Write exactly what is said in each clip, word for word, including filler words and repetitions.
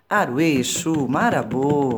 Aroê, Exu, Marabô.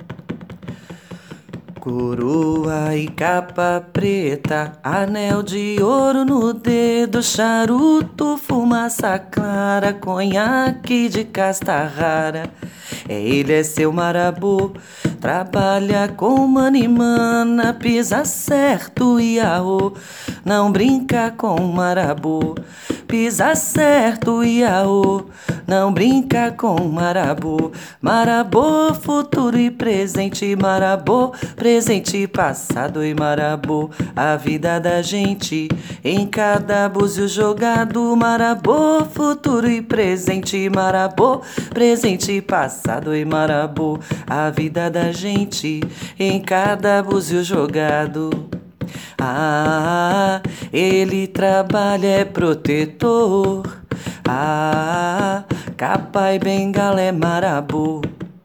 Coroa e capa preta, anel de ouro no dedo, charuto, fumaça clara, conhaque de casta rara. É ele, é seu marabô, trabalha com manimana, pisa certo, iaô, não brinca com marabô. Pisa certo, iaô, não brinca com marabô. Marabô, futuro e presente, marabô, presente, passado e marabô. A vida da gente em cada búzio jogado, marabô, futuro e presente, marabô, presente, passado e marabô. A vida da gente em cada búzio jogado. Ah, ele trabalha, é protetor. Ah, capa e bengala é marabô.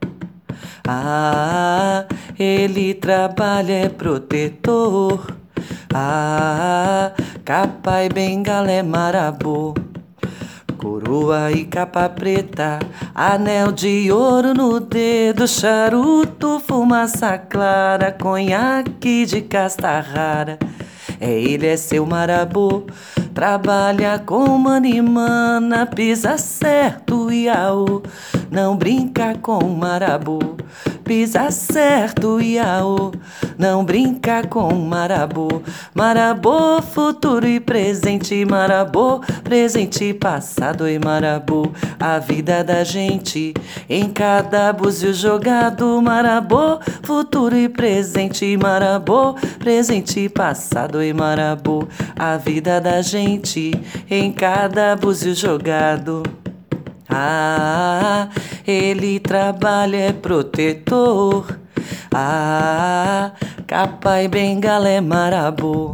Ah, ele trabalha, é protetor. Ah, capa e bengala é marabô. Coroa e capa preta, anel de ouro no dedo, charuto, fumaça clara, conhaque de casta rara. É ele, é seu marabô, trabalha com manimana, pisa certo, iaô, não brinca com marabô. Pisa certo, iaô, não brinca com marabô. Marabô, futuro e presente, marabô, presente, passado e marabô. A vida da gente em cada búzio jogado, marabô, futuro e presente, marabô, presente, passado e marabô. A vida da gente em cada búzio jogado. Ah, ele trabalha, é protetor. Ah, capa e bengala é marabô.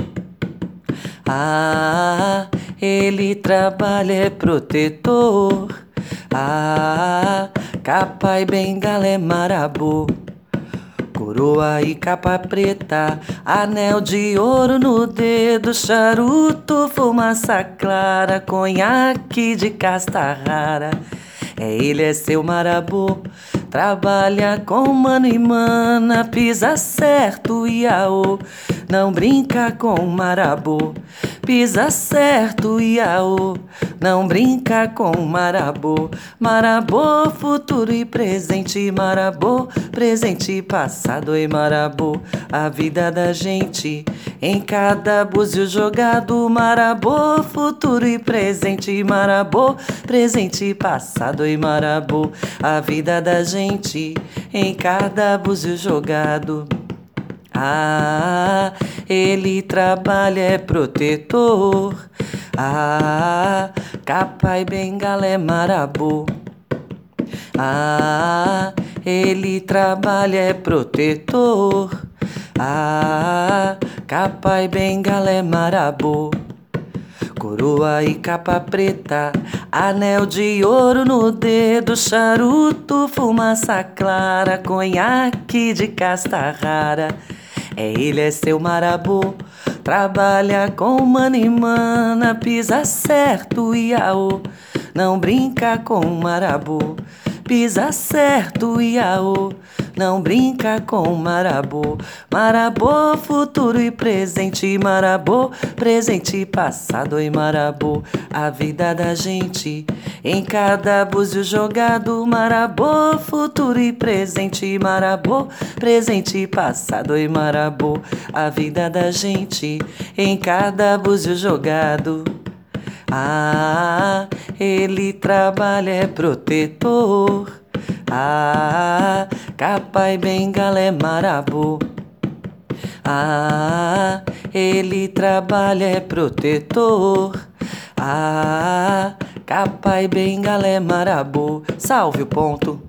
Ah, ele trabalha, é protetor. Ah, capa e bengala é marabô. Coroa e capa preta, anel de ouro no dedo, charuto, fumaça clara, conhaque de casta rara. É ele, é seu marabô, trabalha com mano e mana, pisa certo, iaô, não brinca com marabô. Pisa certo, iaô, não brinca com marabô. Marabô, futuro e presente, marabô, presente, passado e marabô. A vida da gente em cada búzio jogado, marabô, futuro e presente, marabô, presente, passado e marabô. A vida da gente em cada búzio jogado. Ah, ele trabalha, é protetor. Ah, capa e bengala é marabô. Ah, ele trabalha, é protetor. Ah, capa e bengala é marabô. Coroa e capa preta, anel de ouro no dedo, charuto, fumaça clara, conhaque de casta rara. É ele, é seu marabô, trabalha com manimana, pisa certo, iaô, não brinca com marabô. Pisa certo, iaô, não brinca com marabô. Marabô, futuro e presente, marabô, presente, passado e marabô. A vida da gente em cada búzio jogado, marabô, futuro e presente, marabô, presente, passado e marabô. A vida da gente em cada búzio jogado. Ah, ele trabalha, é protetor. Ah, capa e bengala é marabô. Ah, ele trabalha, é protetor. Ah, capa e bengala é marabô. Salve o ponto.